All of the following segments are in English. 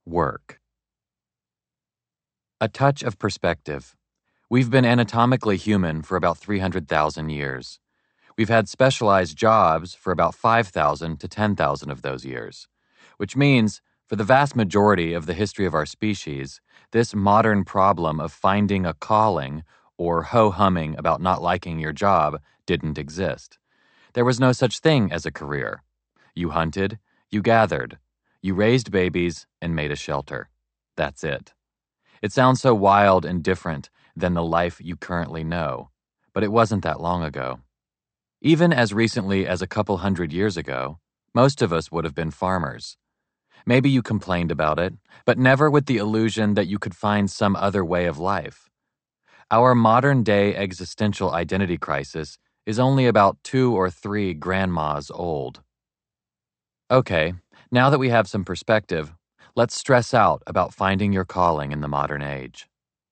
Work. A touch of perspective. We've been anatomically human for about 300,000 years. We've had specialized jobs for about 5,000 to 10,000 of those years, which means for the vast majority of the history of our species, this modern problem of finding a calling or ho-humming about not liking your job didn't exist. There was no such thing as a career. You hunted, you gathered, you raised babies, and made a shelter. That's it. It sounds so wild and different than the life you currently know, but it wasn't that long ago. Even as recently as a couple hundred years ago, most of us would have been farmers. Maybe you complained about it, but never with the illusion that you could find some other way of life. Our modern-day existential identity crisis is only about 2 or 3 grandmas old. Okay, now that we have some perspective, let's stress out about finding your calling in the modern age.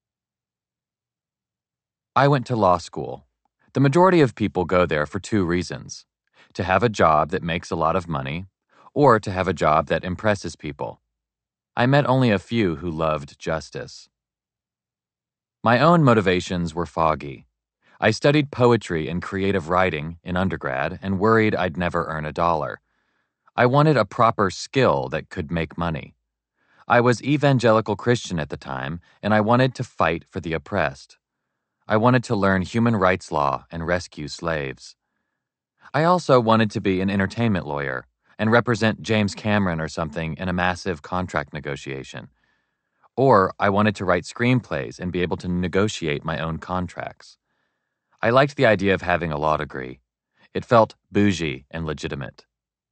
I went to law school. The majority of people go there for 2 reasons: to have a job that makes a lot of money, or to have a job that impresses people. I met only a few who loved justice. My own motivations were foggy. I studied poetry and creative writing in undergrad and worried I'd never earn a dollar. I wanted a proper skill that could make money. I was evangelical Christian at the time, and I wanted to fight for the oppressed. I wanted to learn human rights law and rescue slaves. I also wanted to be an entertainment lawyer and represent James Cameron or something in a massive contract negotiation. Or I wanted to write screenplays and be able to negotiate my own contracts. I liked the idea of having a law degree. It felt bougie and legitimate.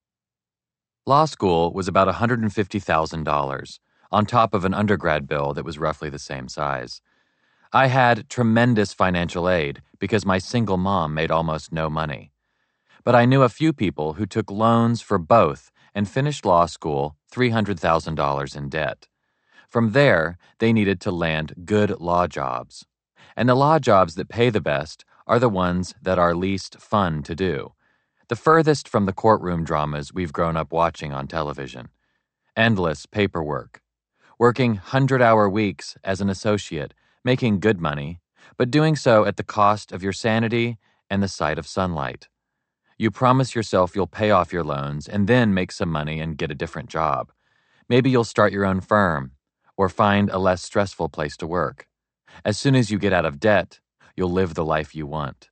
Law school was about $150,000, on top of an undergrad bill that was roughly the same size. I had tremendous financial aid because my single mom made almost no money. But I knew a few people who took loans for both and finished law school $300,000 in debt. From there, they needed to land good law jobs. And the law jobs that pay the best are the ones that are least fun to do. The furthest from the courtroom dramas we've grown up watching on television. Endless paperwork. Working 100-hour weeks as an associate, making good money, but doing so at the cost of your sanity and the sight of sunlight. You promise yourself you'll pay off your loans and then make some money and get a different job. Maybe you'll start your own firm or find a less stressful place to work. As soon as you get out of debt, you'll live the life you want.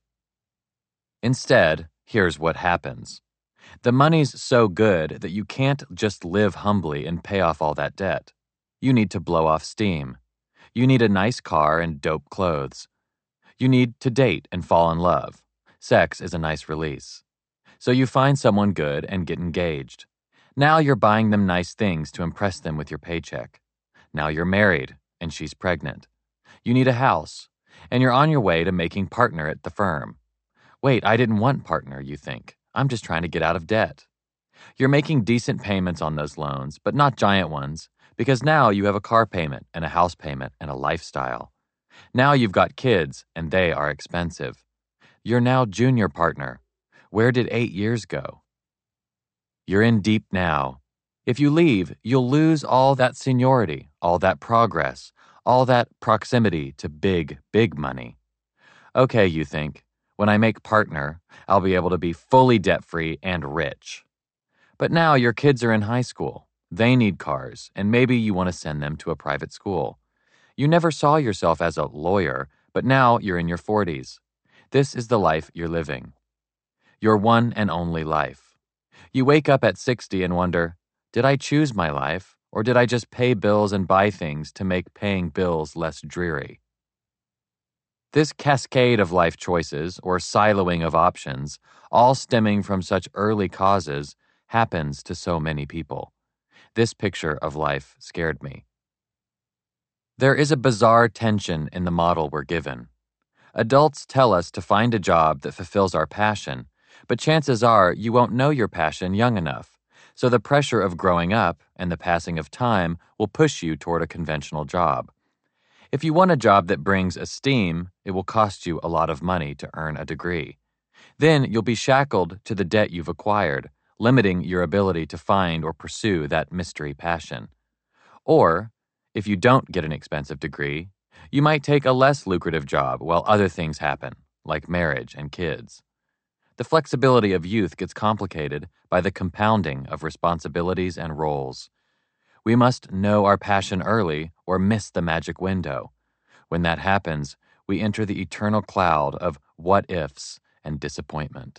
Instead, here's what happens. The money's so good that you can't just live humbly and pay off all that debt. You need to blow off steam. You need a nice car and dope clothes. You need to date and fall in love. Sex is a nice release. So you find someone good and get engaged. Now you're buying them nice things to impress them with your paycheck. Now you're married and she's pregnant. You need a house, and you're on your way to making partner at the firm. Wait, I didn't want partner, you think. I'm just trying to get out of debt. You're making decent payments on those loans, but not giant ones, because now you have a car payment and a house payment and a lifestyle. Now you've got kids, and they are expensive. You're now junior partner. Where did 8 years go? You're in deep now. If you leave, you'll lose all that seniority, all that progress, all that proximity to big, big money. Okay, you think, when I make partner, I'll be able to be fully debt-free and rich. But now your kids are in high school. They need cars, and maybe you want to send them to a private school. You never saw yourself as a lawyer, but now you're in your 40s. This is the life you're living. Your one and only life. You wake up at 60 and wonder, did I choose my life, or did I just pay bills and buy things to make paying bills less dreary? This cascade of life choices, or siloing of options, all stemming from such early causes, happens to so many people. This picture of life scared me. There is a bizarre tension in the model we're given. Adults tell us to find a job that fulfills our passion, but chances are you won't know your passion young enough, so the pressure of growing up and the passing of time will push you toward a conventional job. If you want a job that brings esteem, it will cost you a lot of money to earn a degree. Then you'll be shackled to the debt you've acquired, limiting your ability to find or pursue that mystery passion. Or, if you don't get an expensive degree, you might take a less lucrative job while other things happen, like marriage and kids. The flexibility of youth gets complicated by the compounding of responsibilities and roles. We must know our passion early or miss the magic window. When that happens, we enter the eternal cloud of what-ifs and disappointment.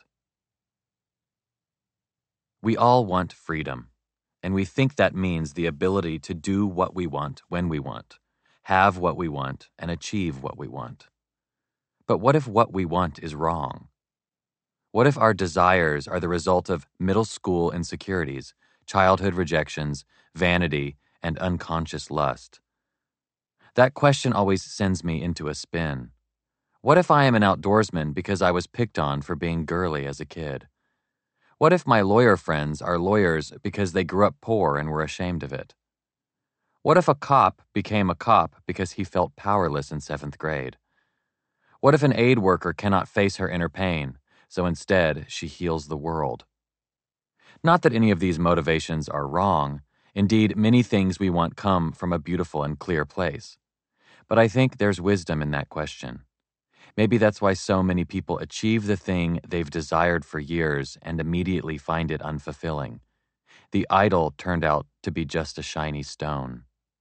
We all want freedom, and we think that means the ability to do what we want when we want, have what we want, and achieve what we want. But what if what we want is wrong? What if our desires are the result of middle school insecurities, childhood rejections, vanity, and unconscious lust? That question always sends me into a spin. What if I am an outdoorsman because I was picked on for being girly as a kid? What if my lawyer friends are lawyers because they grew up poor and were ashamed of it? What if a cop became a cop because he felt powerless in 7th grade? What if an aid worker cannot face her inner pain, so instead she heals the world? Not that any of these motivations are wrong. Indeed, many things we want come from a beautiful and clear place. But I think there's wisdom in that question. Maybe that's why so many people achieve the thing they've desired for years and immediately find it unfulfilling. The idol turned out to be just a shiny stone.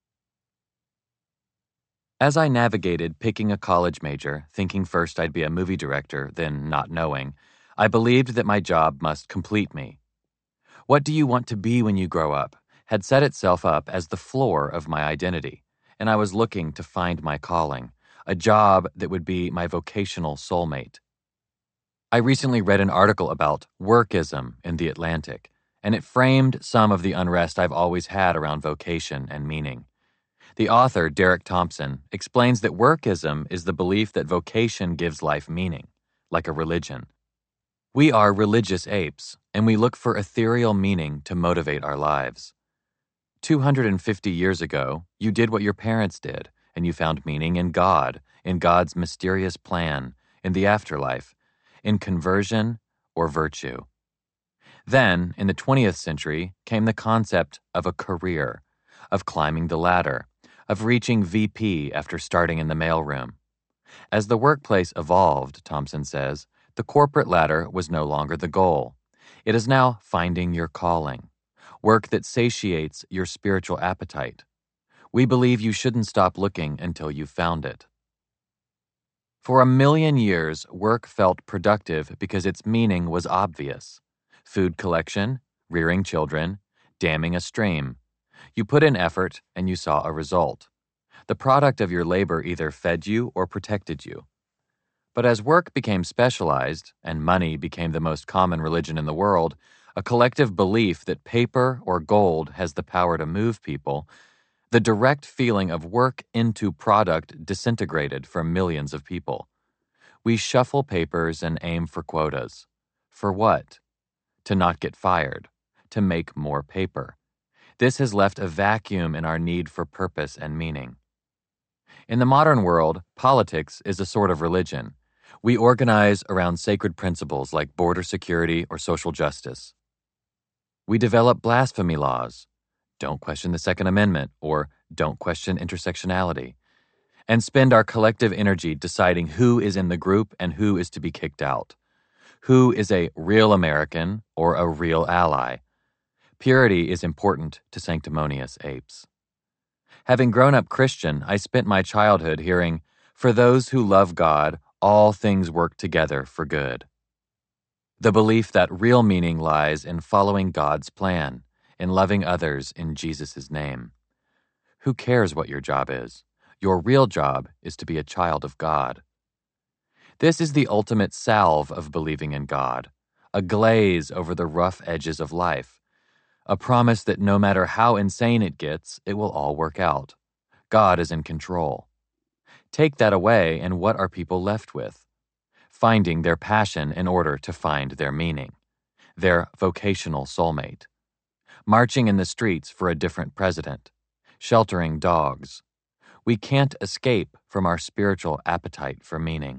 As I navigated picking a college major, thinking first I'd be a movie director, then not knowing, I believed that my job must complete me. What do you want to be when you grow up had set itself up as the floor of my identity, and I was looking to find my calling, a job that would be my vocational soulmate. I recently read an article about workism in The Atlantic, and it framed some of the unrest I've always had around vocation and meaning. The author, Derek Thompson, explains that workism is the belief that vocation gives life meaning, like a religion. We are religious apes, and we look for ethereal meaning to motivate our lives. 250 years ago, you did what your parents did, and you found meaning in God, in God's mysterious plan, in the afterlife, in conversion or virtue. Then, in the 20th century, came the concept of a career, of climbing the ladder, of reaching VP after starting in the mailroom. As the workplace evolved, Thompson says, the corporate ladder was no longer the goal. It is now finding your calling, work that satiates your spiritual appetite. We believe you shouldn't stop looking until you've found it. For 1,000,000 years, work felt productive because its meaning was obvious. Food collection, rearing children, damming a stream. You put in effort and you saw a result. The product of your labor either fed you or protected you. But as work became specialized and money became the most common religion in the world, a collective belief that paper or gold has the power to move people, the direct feeling of work into product disintegrated for millions of people. We shuffle papers and aim for quotas. For what? To not get fired, to make more paper. This has left a vacuum in our need for purpose and meaning. In the modern world, politics is a sort of religion. We organize around sacred principles like border security or social justice. We develop blasphemy laws. Don't question the Second Amendment, or don't question intersectionality, and spend our collective energy deciding who is in the group and who is to be kicked out, who is a real American or a real ally. Purity is important to sanctimonious apes. Having grown up Christian, I spent my childhood hearing, "For those who love God, all things work together for good." The belief that real meaning lies in following God's plan, in loving others in Jesus' name. Who cares what your job is? Your real job is to be a child of God. This is the ultimate salve of believing in God, a glaze over the rough edges of life, a promise that no matter how insane it gets, it will all work out. God is in control. Take that away, and what are people left with? Finding their passion in order to find their meaning, their vocational soulmate. Marching in the streets for a different president, sheltering dogs. We can't escape from our spiritual appetite for meaning.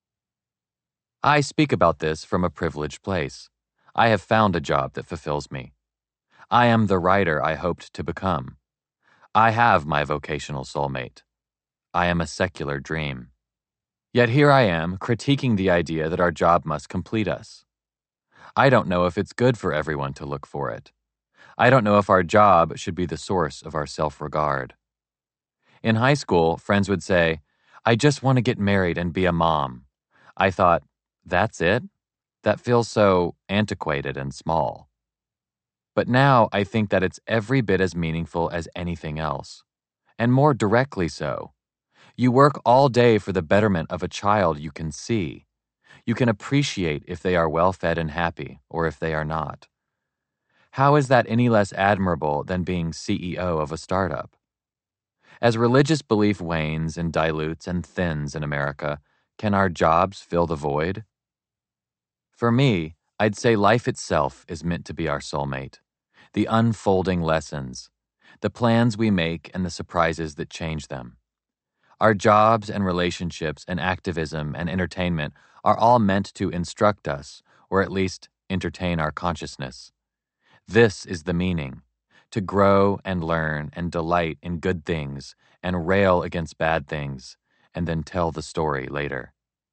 I speak about this from a privileged place. I have found a job that fulfills me. I am the writer I hoped to become. I have my vocational soulmate. I am a secular dream. Yet here I am, critiquing the idea that our job must complete us. I don't know if it's good for everyone to look for it. I don't know if our job should be the source of our self-regard. In high school, friends would say, "I just want to get married and be a mom." I thought, that's it? That feels so antiquated and small. But now I think that it's every bit as meaningful as anything else, and more directly so. You work all day for the betterment of a child you can see. You can appreciate if they are well-fed and happy, or if they are not. How is that any less admirable than being CEO of a startup? As religious belief wanes and dilutes and thins in America, can our jobs fill the void? For me, I'd say life itself is meant to be our soulmate. The unfolding lessons, the plans we make and the surprises that change them. Our jobs and relationships and activism and entertainment are all meant to instruct us, or at least entertain our consciousness. This is the meaning, to grow and learn and delight in good things and rail against bad things, and then tell the story later.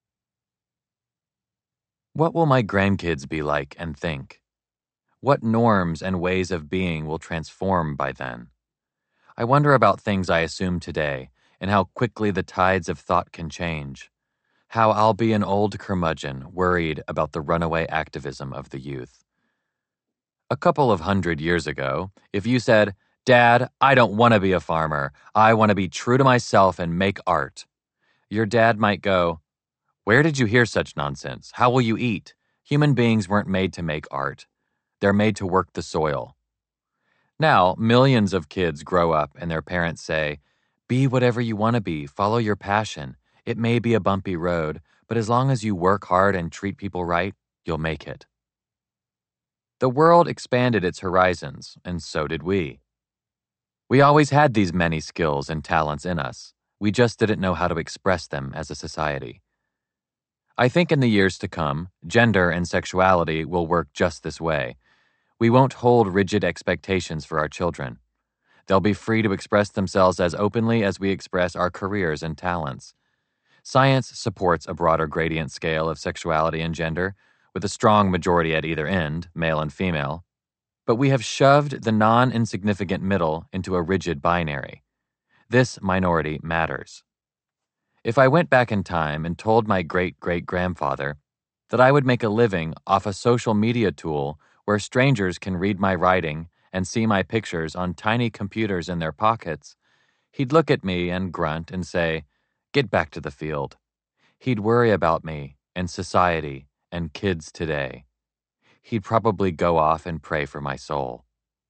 What will my grandkids be like and think? What norms and ways of being will transform by then? I wonder about things I assume today and how quickly the tides of thought can change. How I'll be an old curmudgeon worried about the runaway activism of the youth. A couple of 100 years ago, if you said, "Dad, I don't want to be a farmer. I want to be true to myself and make art," your dad might go, "Where did you hear such nonsense? How will you eat? Human beings weren't made to make art. They're made to work the soil." Now, millions of kids grow up and their parents say, "Be whatever you want to be, follow your passion. It may be a bumpy road, but as long as you work hard and treat people right, you'll make it." The world expanded its horizons, and so did we. We always had these many skills and talents in us. We just didn't know how to express them as a society. I think in the years to come, gender and sexuality will work just this way. We won't hold rigid expectations for our children. They'll be free to express themselves as openly as we express our careers and talents. Science supports a broader gradient scale of sexuality and gender, with a strong majority at either end, male and female. But we have shoved the non-insignificant middle into a rigid binary. This minority matters. If I went back in time and told my great-great-grandfather that I would make a living off a social media tool where strangers can read my writing and see my pictures on tiny computers in their pockets, he'd look at me and grunt and say, "Get back to the field." He'd worry about me and society and kids today. He'd probably go off and pray for my soul.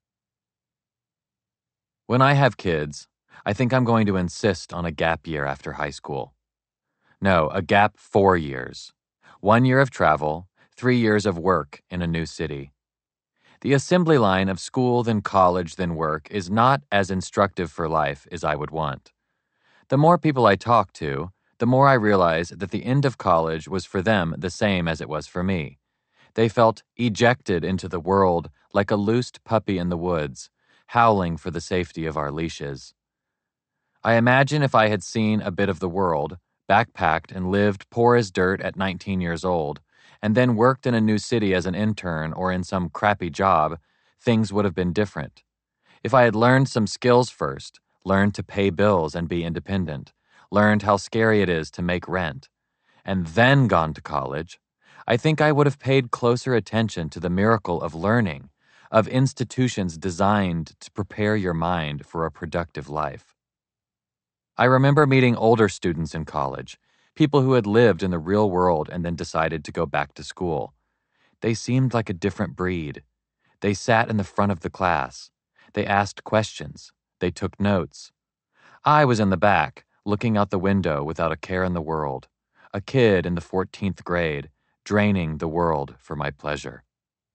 When I have kids, I think I'm going to insist on a gap year after high school. No, a gap 4 years. 1 year of travel, 3 years of work in a new city. The assembly line of school, then college, then work is not as instructive for life as I would want. The more people I talk to, the more I realize that the end of college was for them the same as it was for me. They felt ejected into the world like a loosed puppy in the woods, howling for the safety of our leashes. I imagine if I had seen a bit of the world, backpacked and lived poor as dirt at 19 years old, and then worked in a new city as an intern or in some crappy job, things would have been different. If I had learned some skills first, learned to pay bills and be independent, learned how scary it is to make rent, and then gone to college, I think I would have paid closer attention to the miracle of learning, of institutions designed to prepare your mind for a productive life. I remember meeting older students in college, people who had lived in the real world and then decided to go back to school. They seemed like a different breed. They sat in the front of the class. They asked questions. They took notes. I was in the back, looking out the window without a care in the world, a kid in the 14th grade, draining the world for my pleasure.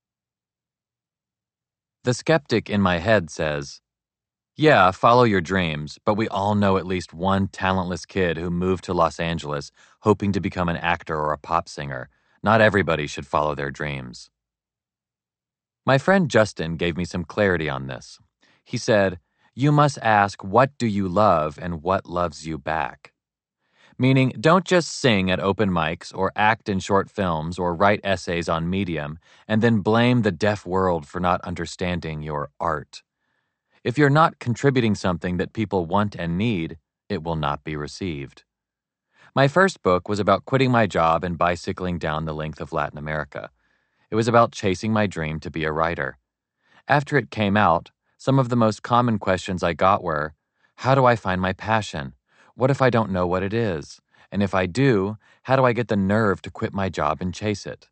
The skeptic in my head says, "Yeah, follow your dreams, but we all know at least one talentless kid who moved to Los Angeles hoping to become an actor or a pop singer. Not everybody should follow their dreams." My friend Justin gave me some clarity on this. He said, You must ask, what do you love and what loves you back? Meaning, don't just sing at open mics or act in short films or write essays on Medium and then blame the deaf world for not understanding your art. If you're not contributing something that people want and need, it will not be received. My first book was about quitting my job and bicycling down the length of Latin America. It was about chasing my dream to be a writer. After it came out, some of the most common questions I got were, how do I find my passion? What if I don't know what it is? And if I do, how do I get the nerve to quit my job and chase it?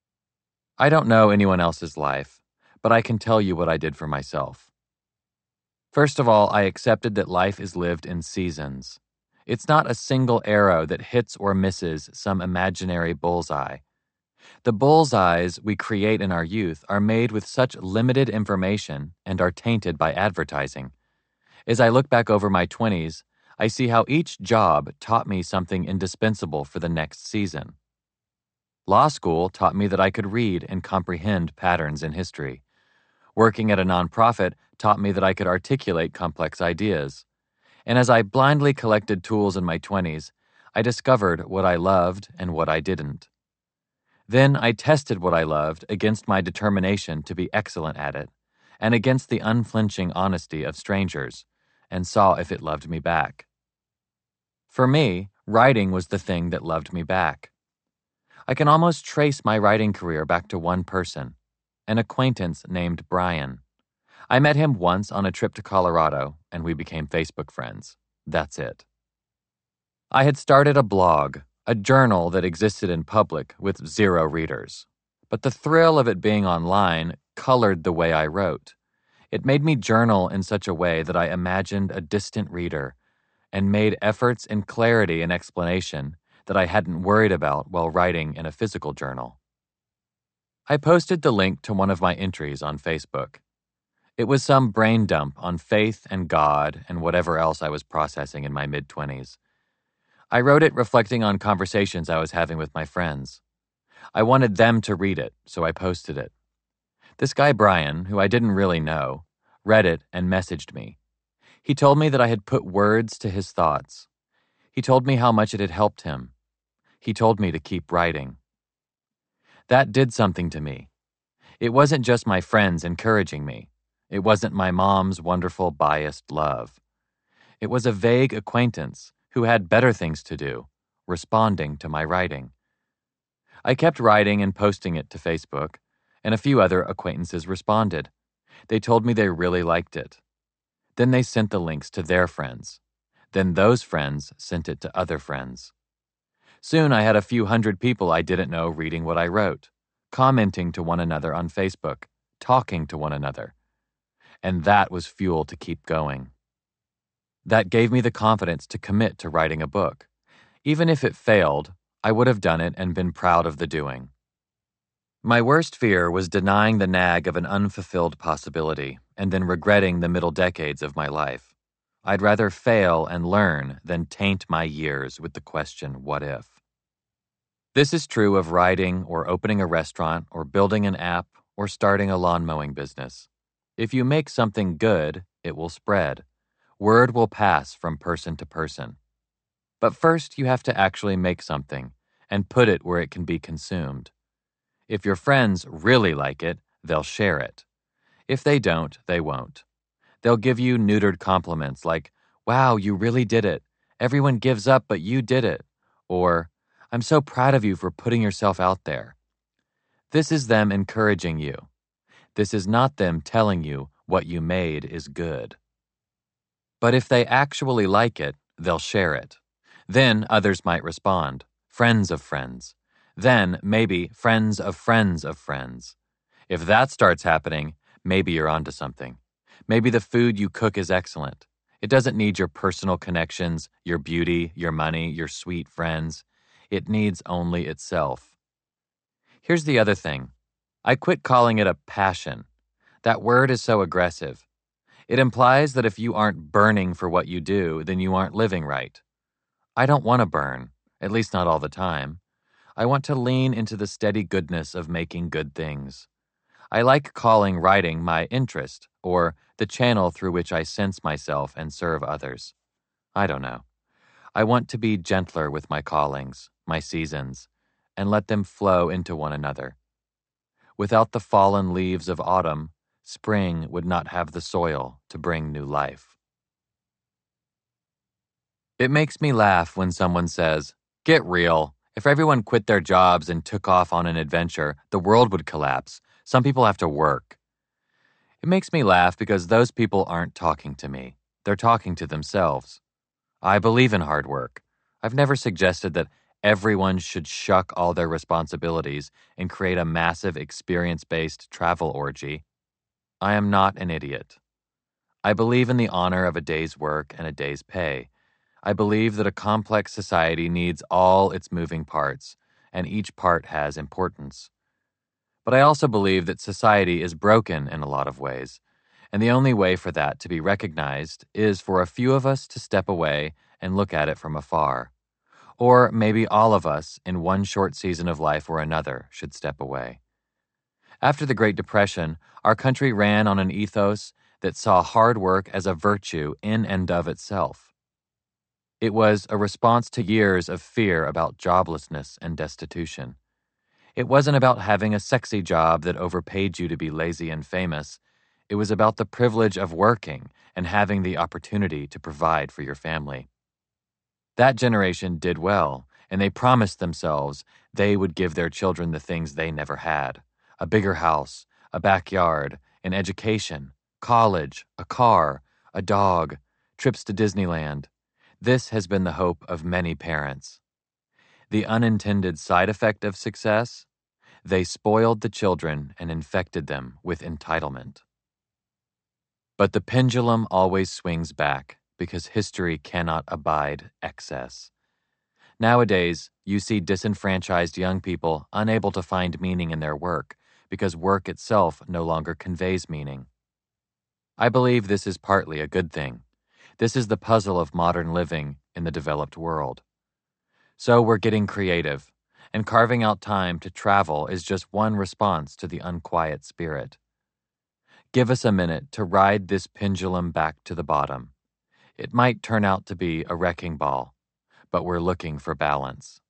I don't know anyone else's life, but I can tell you what I did for myself. First of all, I accepted that life is lived in seasons. It's not a single arrow that hits or misses some imaginary bullseye. The bullseyes we create in our youth are made with such limited information and are tainted by advertising. As I look back over my 20s, I see how each job taught me something indispensable for the next season. Law school taught me that I could read and comprehend patterns in history. Working at a nonprofit taught me that I could articulate complex ideas. And as I blindly collected tools in my 20s, I discovered what I loved and what I didn't. Then I tested what I loved against my determination to be excellent at it, and against the unflinching honesty of strangers, and saw if it loved me back. For me, writing was the thing that loved me back. I can almost trace my writing career back to one person, an acquaintance named Brian. I met him once on a trip to Colorado, and we became Facebook friends. That's it. I had started a blog, a journal that existed in public with 0 readers. But the thrill of it being online colored the way I wrote. It made me journal in such a way that I imagined a distant reader and made efforts in clarity and explanation that I hadn't worried about while writing in a physical journal. I posted the link to one of my entries on Facebook. It was some brain dump on faith and God and whatever else I was processing in my mid-20s. I wrote it reflecting on conversations I was having with my friends. I wanted them to read it, so I posted it. This guy Brian, who I didn't really know, read it and messaged me. He told me that I had put words to his thoughts. He told me how much it had helped him. He told me to keep writing. That did something to me. It wasn't just my friends encouraging me. It wasn't my mom's wonderful biased love. It was a vague acquaintance who had better things to do, responding to my writing. I kept writing and posting it to Facebook, and a few other acquaintances responded. They told me they really liked it. Then they sent the links to their friends. Then those friends sent it to other friends. Soon I had a few hundred people I didn't know reading what I wrote, commenting to one another on Facebook, talking to one another. And that was fuel to keep going. That gave me the confidence to commit to writing a book. Even if it failed, I would have done it and been proud of the doing. My worst fear was denying the nag of an unfulfilled possibility and then regretting the middle decades of my life. I'd rather fail and learn than taint my years with the question, what if? This is true of writing or opening a restaurant or building an app or starting a lawn mowing business. If you make something good, it will spread. Word will pass from person to person. But first you have to actually make something and put it where it can be consumed. If your friends really like it, they'll share it. If they don't, they won't. They'll give you neutered compliments like, wow, you really did it. Everyone gives up, but you did it. Or, I'm so proud of you for putting yourself out there. This is them encouraging you. This is not them telling you what you made is good. But if they actually like it, they'll share it. Then others might respond, friends of friends. Then, maybe, friends of friends of friends. If that starts happening, maybe you're onto something. Maybe the food you cook is excellent. It doesn't need your personal connections, your beauty, your money, your sweet friends. It needs only itself. Here's the other thing. I quit calling it a passion. That word is so aggressive. It implies that if you aren't burning for what you do, then you aren't living right. I don't want to burn, at least not all the time. I want to lean into the steady goodness of making good things. I like calling writing my interest, or the channel through which I sense myself and serve others. I don't know. I want to be gentler with my callings, my seasons, and let them flow into one another. Without the fallen leaves of autumn, spring would not have the soil to bring new life. It makes me laugh when someone says, "Get real. If everyone quit their jobs and took off on an adventure, the world would collapse. Some people have to work." It makes me laugh because those people aren't talking to me. They're talking to themselves. I believe in hard work. I've never suggested that everyone should shuck all their responsibilities and create a massive experience-based travel orgy. I am not an idiot. I believe in the honor of a day's work and a day's pay. I believe that a complex society needs all its moving parts, and each part has importance. But I also believe that society is broken in a lot of ways, and the only way for that to be recognized is for a few of us to step away and look at it from afar. Or maybe all of us, in one short season of life or another, should step away. After the Great Depression, our country ran on an ethos that saw hard work as a virtue in and of itself. It was a response to years of fear about joblessness and destitution. It wasn't about having a sexy job that overpaid you to be lazy and famous. It was about the privilege of working and having the opportunity to provide for your family. That generation did well, and they promised themselves they would give their children the things they never had: a bigger house, a backyard, an education, college, a car, a dog, trips to Disneyland. This has been the hope of many parents. The unintended side effect of success? They spoiled the children and infected them with entitlement. But the pendulum always swings back because history cannot abide excess. Nowadays, you see disenfranchised young people unable to find meaning in their work because work itself no longer conveys meaning. I believe this is partly a good thing. This is the puzzle of modern living in the developed world. So we're getting creative, and carving out time to travel is just one response to the unquiet spirit. Give us a minute to ride this pendulum back to the bottom. It might turn out to be a wrecking ball, but we're looking for balance.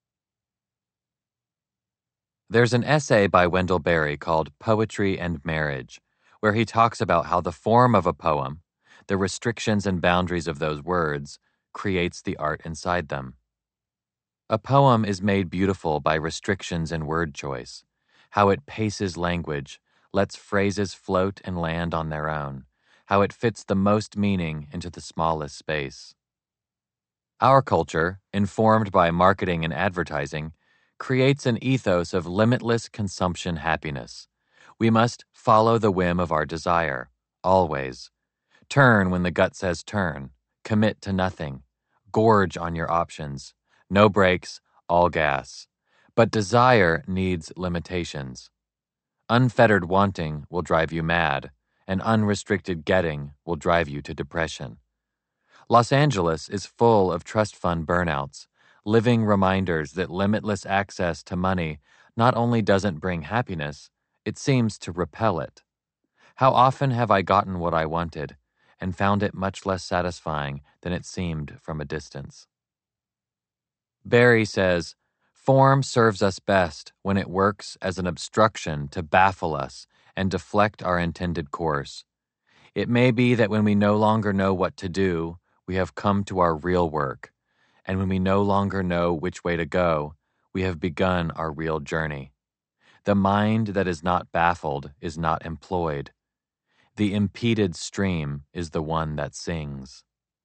There's an essay by Wendell Berry called Poetry and Marriage, where he talks about how the form of a poem, the restrictions and boundaries of those words, creates the art inside them. A poem is made beautiful by restrictions in word choice, how it paces language, lets phrases float and land on their own, how it fits the most meaning into the smallest space. Our culture, informed by marketing and advertising, creates an ethos of limitless consumption happiness. We must follow the whim of our desire, always. Turn when the gut says turn. Commit to nothing. Gorge on your options. No brakes, all gas. But desire needs limitations. Unfettered wanting will drive you mad, and unrestricted getting will drive you to depression. Los Angeles is full of trust fund burnouts, living reminders that limitless access to money not only doesn't bring happiness, it seems to repel it. How often have I gotten what I wanted and found it much less satisfying than it seemed from a distance? Barry says, "Form serves us best when it works as an obstruction to baffle us and deflect our intended course. It may be that when we no longer know what to do, we have come to our real work, and when we no longer know which way to go, we have begun our real journey. The mind that is not baffled is not employed. The impeded stream is the one that sings."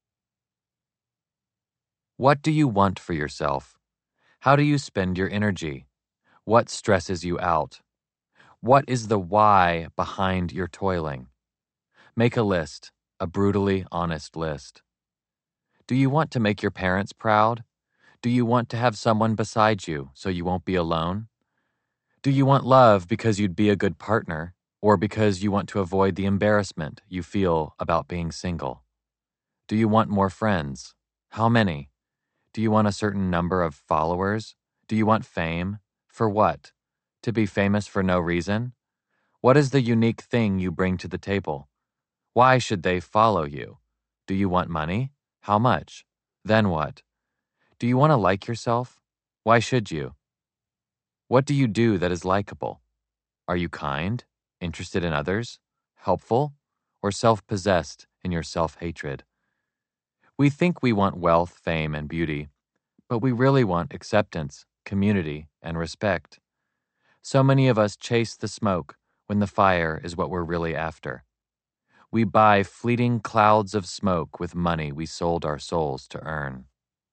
What do you want for yourself? How do you spend your energy? What stresses you out? What is the why behind your toiling? Make a list, a brutally honest list. Do you want to make your parents proud? Do you want to have someone beside you so you won't be alone? Do you want love because you'd be a good partner, or because you want to avoid the embarrassment you feel about being single? Do you want more friends? How many? Do you want a certain number of followers? Do you want fame? For what? To be famous for no reason? What is the unique thing you bring to the table? Why should they follow you? Do you want money? How much? Then what? Do you want to like yourself? Why should you? What do you do that is likable? Are you kind, interested in others, helpful, or self-possessed in your self-hatred? We think we want wealth, fame, and beauty, but we really want acceptance, community, and respect. So many of us chase the smoke when the fire is what we're really after. We buy fleeting clouds of smoke with money we sold our souls to earn.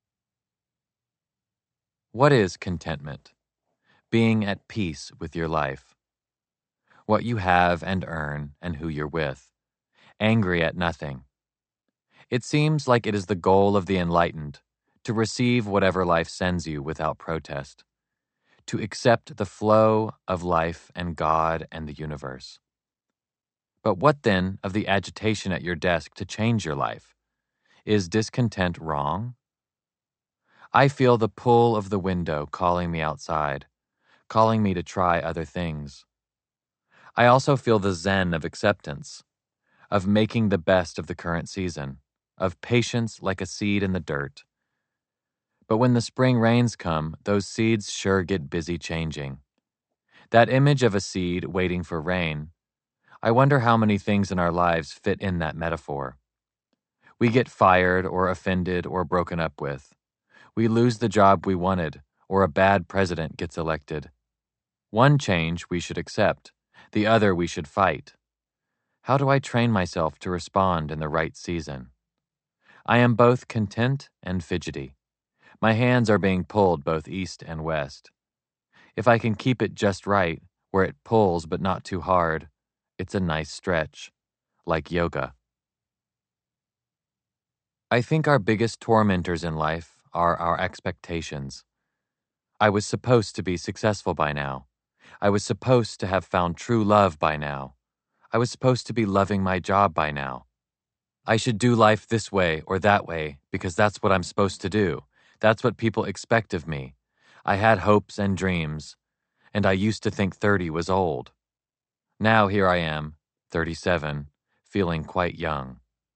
What is contentment? Being at peace with your life. What you have and earn and who you're with. Angry at nothing. It seems like it is the goal of the enlightened to receive whatever life sends you without protest, to accept the flow of life and God and the universe. But what then of the agitation at your desk to change your life? Is discontent wrong? I feel the pull of the window calling me outside, calling me to try other things. I also feel the zen of acceptance, of making the best of the current season, of patience like a seed in the dirt. But when the spring rains come, those seeds sure get busy changing. That image of a seed waiting for rain, I wonder how many things in our lives fit in that metaphor. We get fired or offended or broken up with. We lose the job we wanted, or a bad president gets elected. One change we should accept, the other we should fight. How do I train myself to respond in the right season? I am both content and fidgety. My hands are being pulled both east and west. If I can keep it just right, where it pulls but not too hard, it's a nice stretch, like yoga. I think our biggest tormentors in life are our expectations. I was supposed to be successful by now. I was supposed to have found true love by now. I was supposed to be loving my job by now. I should do life this way or that way because that's what I'm supposed to do. That's what people expect of me. I had hopes and dreams, and I used to think 30 was old. Now here I am, 37, feeling quite young.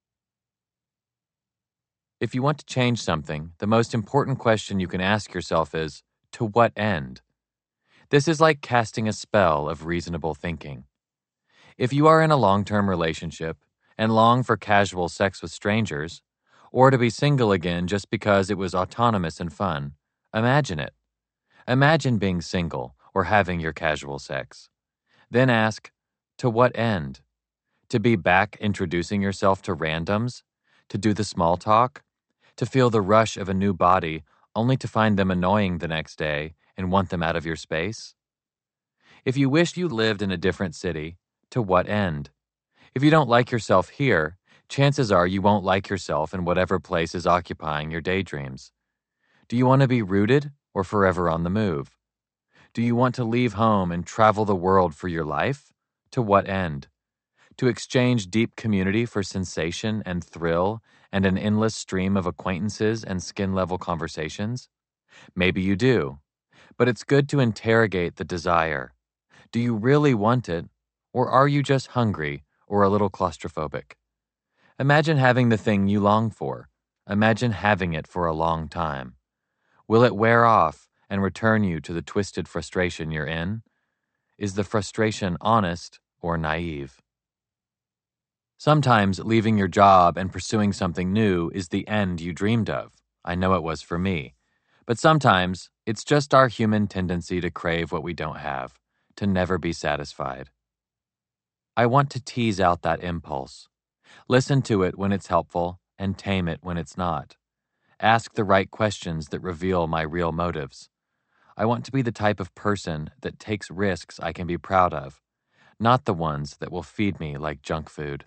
If you want to change something, the most important question you can ask yourself is, to what end? This is like casting a spell of reasonable thinking. If you are in a long-term relationship and long for casual sex with strangers, or to be single again just because it was autonomous and fun, imagine it. Imagine being single or having your casual sex. Then ask, to what end? To be back introducing yourself to randoms? To do the small talk? To feel the rush of a new body only to find them annoying the next day and want them out of your space? If you wish you lived in a different city, to what end? If you don't like yourself here, chances are you won't like yourself in whatever place is occupying your daydreams. Do you want to be rooted or forever on the move? Do you want to leave home and travel the world for your life? To what end? To exchange deep community for sensation and thrill and an endless stream of acquaintances and skin-level conversations? Maybe you do, but it's good to interrogate the desire. Do you really want it, or are you just hungry or a little claustrophobic? Imagine having the thing you long for. Imagine having it for a long time. Will it wear off and return you to the twisted frustration you're in? Is the frustration honest or naive? Sometimes leaving your job and pursuing something new is the end you dreamed of. I know it was for me. But sometimes it's just our human tendency to crave what we don't have, to never be satisfied. I want to tease out that impulse. Listen to it when it's helpful and tame it when it's not. Ask the right questions that reveal my real motives. I want to be the type of person that takes risks I can be proud of, not the ones that will feed me like junk food.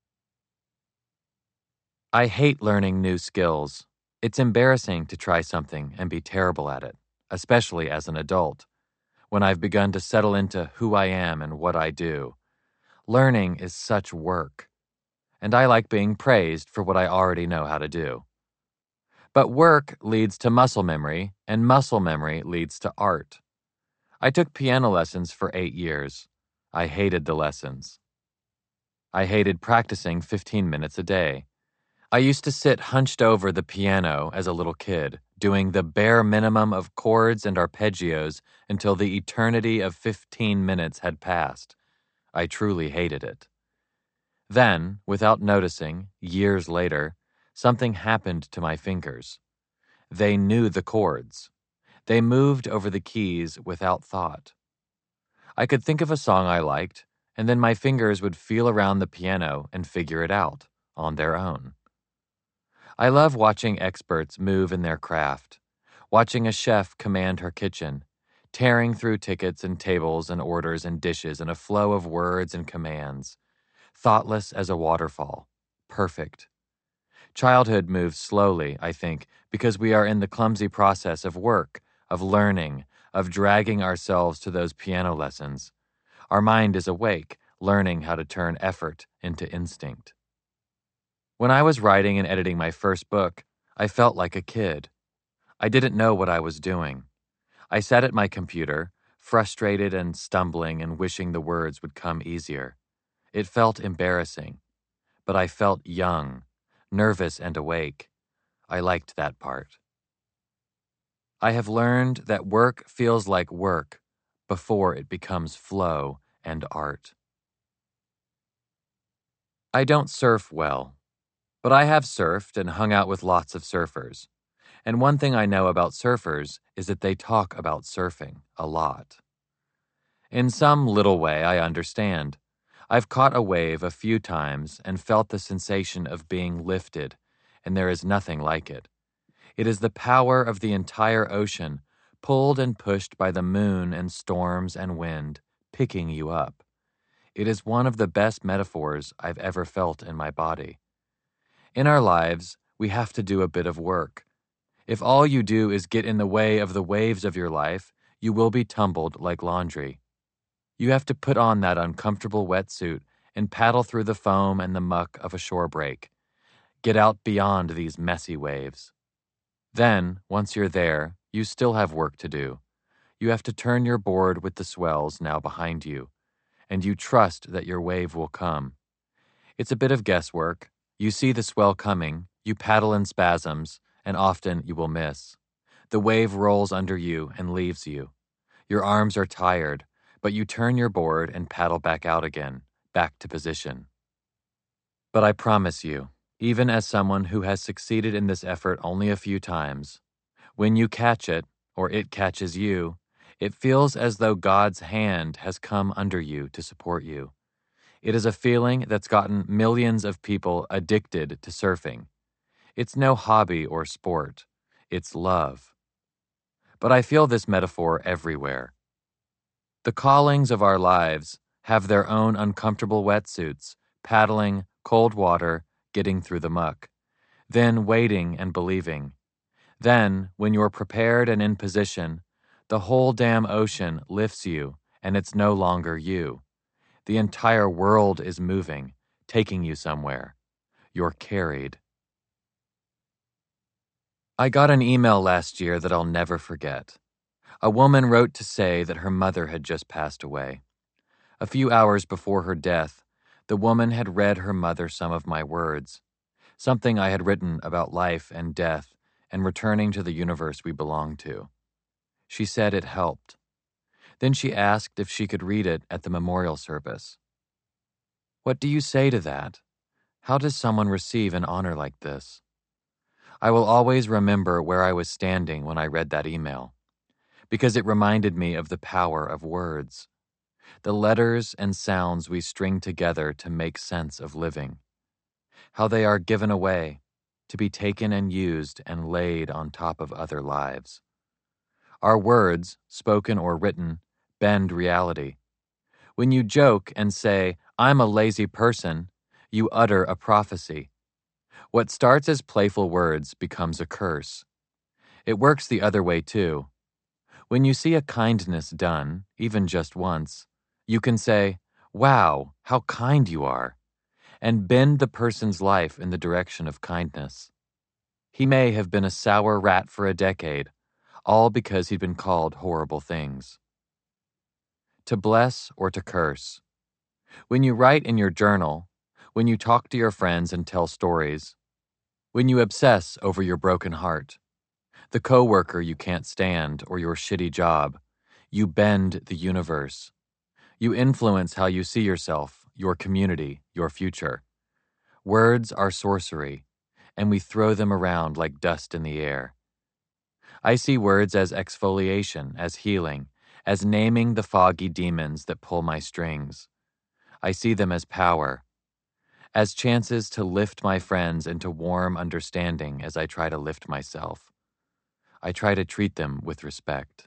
I hate learning new skills. It's embarrassing to try something and be terrible at it, especially as an adult, when I've begun to settle into who I am and what I do. Learning is such work, and I like being praised for what I already know how to do. But work leads to muscle memory, and muscle memory leads to art. I took piano lessons for 8 years. I hated the lessons. I hated practicing 15 minutes a day. I used to sit hunched over the piano as a little kid, doing the bare minimum of chords and arpeggios until the eternity of 15 minutes had passed. I truly hated it. Then, without noticing, years later, something happened to my fingers. They knew the chords. They moved over the keys without thought. I could think of a song I liked, and then my fingers would feel around the piano and figure it out on their own. I love watching experts move in their craft, watching a chef command her kitchen, tearing through tickets and tables and orders and dishes in a flow of words and commands, thoughtless as a waterfall, perfect. Childhood moves slowly, I think, because we are in the clumsy process of work, of learning, of dragging ourselves to those piano lessons. Our mind is awake, learning how to turn effort into instinct. When I was writing and editing my first book, I felt like a kid. I didn't know what I was doing. I sat at my computer, frustrated and stumbling and wishing the words would come easier. It felt embarrassing, but I felt young, nervous and awake. I liked that part. I have learned that work feels like work before it becomes flow and art. I don't surf well, but I have surfed and hung out with lots of surfers. And one thing I know about surfers is that they talk about surfing a lot. In some little way, I understand. I've caught a wave a few times and felt the sensation of being lifted, and there is nothing like it. It is the power of the entire ocean, pulled and pushed by the moon and storms and wind, picking you up. It is one of the best metaphors I've ever felt in my body. In our lives, we have to do a bit of work. If all you do is get in the way of the waves of your life, you will be tumbled like laundry. You have to put on that uncomfortable wetsuit and paddle through the foam and the muck of a shore break. Get out beyond these messy waves. Then, once you're there, you still have work to do. You have to turn your board with the swells now behind you, and you trust that your wave will come. It's a bit of guesswork. You see the swell coming, you paddle in spasms, and often you will miss. The wave rolls under you and leaves you. Your arms are tired, but you turn your board and paddle back out again, back to position. But I promise you, even as someone who has succeeded in this effort only a few times, when you catch it, or it catches you, it feels as though God's hand has come under you to support you. It is a feeling that's gotten millions of people addicted to surfing. It's no hobby or sport. It's love. But I feel this metaphor everywhere. The callings of our lives have their own uncomfortable wetsuits, paddling, cold water, getting through the muck. Then waiting and believing. Then, when you're prepared and in position, the whole damn ocean lifts you, and it's no longer you. The entire world is moving, taking you somewhere. You're carried. I got an email last year that I'll never forget. A woman wrote to say that her mother had just passed away. A few hours before her death, the woman had read her mother some of my words, something I had written about life and death and returning to the universe we belong to. She said it helped. Then she asked if she could read it at the memorial service. What do you say to that? How does someone receive an honor like this? I will always remember where I was standing when I read that email, because it reminded me of the power of words, the letters and sounds we string together to make sense of living, how they are given away, to be taken and used and laid on top of other lives. Our words, spoken or written, bend reality. When you joke and say, "I'm a lazy person," you utter a prophecy. What starts as playful words becomes a curse. It works the other way too. When you see a kindness done, even just once, you can say, "Wow, how kind you are," and bend the person's life in the direction of kindness. He may have been a sour rat for a decade, all because he'd been called horrible things. To bless or to curse, When you write in your journal, when you talk to your friends and tell stories, when you obsess over your broken heart, the coworker you can't stand or your shitty job, you bend the universe. You influence how you see yourself, your community, your future. Words are sorcery, and we throw them around like dust in the air. I see words as exfoliation, as healing, as naming the foggy demons that pull my strings. I see them as power, as chances to lift my friends into warm understanding as I try to lift myself. I try to treat them with respect.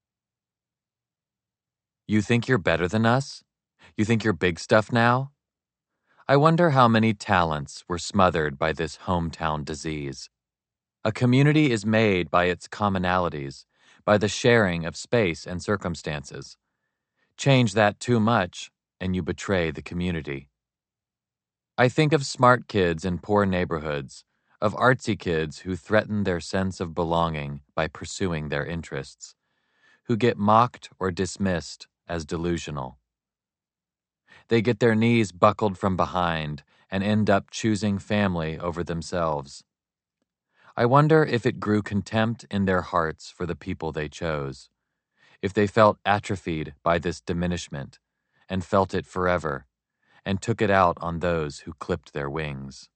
You think you're better than us? You think you're big stuff now? I wonder how many talents were smothered by this hometown disease. A community is made by its commonalities, by the sharing of space and circumstances. Change that too much, and you betray the community. I think of smart kids in poor neighborhoods, of artsy kids who threaten their sense of belonging by pursuing their interests, who get mocked or dismissed as delusional. They get their knees buckled from behind and end up choosing family over themselves. I wonder if it grew contempt in their hearts for the people they chose, if they felt atrophied by this diminishment and felt it forever, and took it out on those who clipped their wings.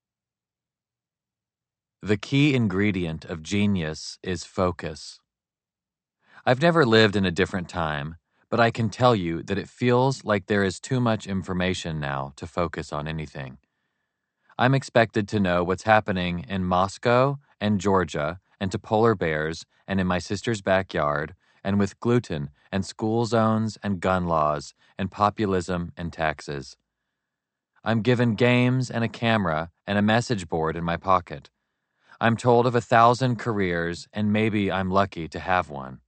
The key ingredient of genius is focus. I've never lived in a different time, but I can tell you that it feels like there is too much information now to focus on anything. I'm expected to know what's happening in Moscow and Georgia and to polar bears and in my sister's backyard and with gluten and school zones and gun laws and populism and taxes. I'm given games and a camera and a message board in my pocket. I'm told of 1,000 careers and maybe I'm lucky to have one.